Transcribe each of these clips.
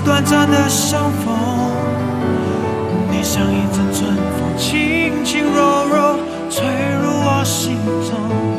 短暂的相逢，你像一阵春风，轻轻柔柔吹入我心中。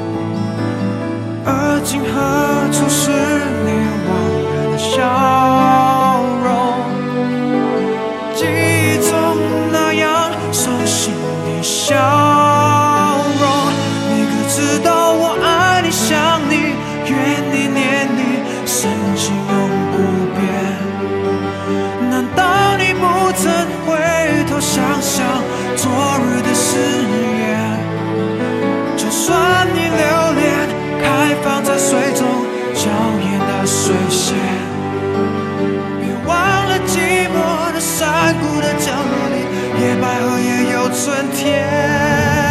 而今何处是你往日的笑容？记忆中那样熟悉的笑容，你可知道我爱你、想你、怨你、念你，深情永不变。难道你不曾回头想想昨日的誓言？就算你留恋开放在水中娇艳的水仙，别忘了寂寞的山谷的角落里，野百合也有春天。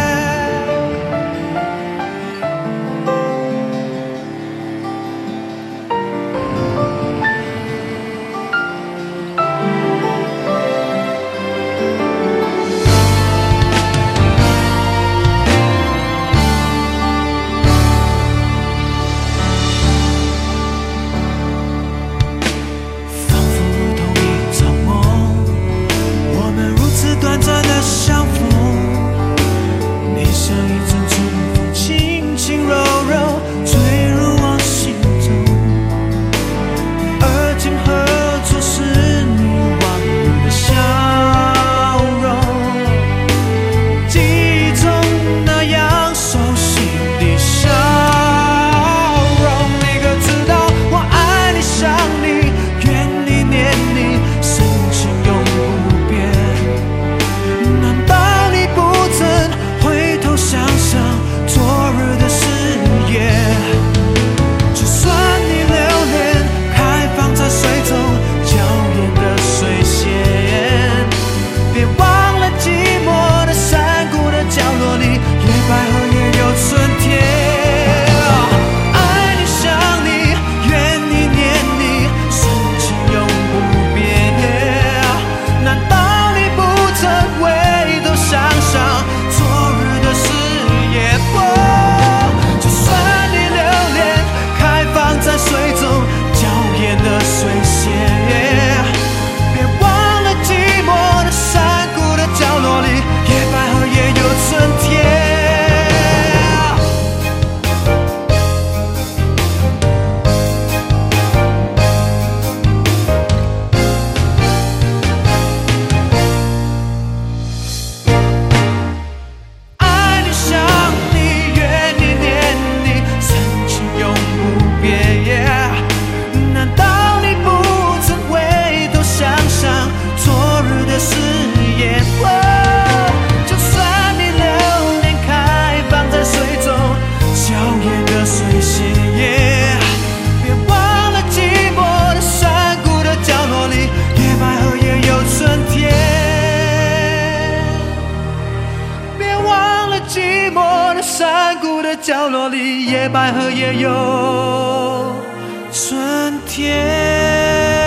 短暂的相逢，你像一阵春风，轻轻柔柔吹入我心中。而今何处是你往日的笑容？记忆中那样熟悉的笑容，你可知道我爱你、想你、怨你、念你，深情永不变。想想昨日的誓言，就算你留恋开放在水中娇艳的水仙，别忘了寂寞的山谷的角落里，野百合也有春天。爱你、想你、怨你、念你，深情永不变。难道你不曾回头想想昨日的誓言？就算你留恋开放在水中娇艳的水仙，别忘了寂寞的山谷的角落里，野百合也有春天。山谷的角落里，野百合也有春天。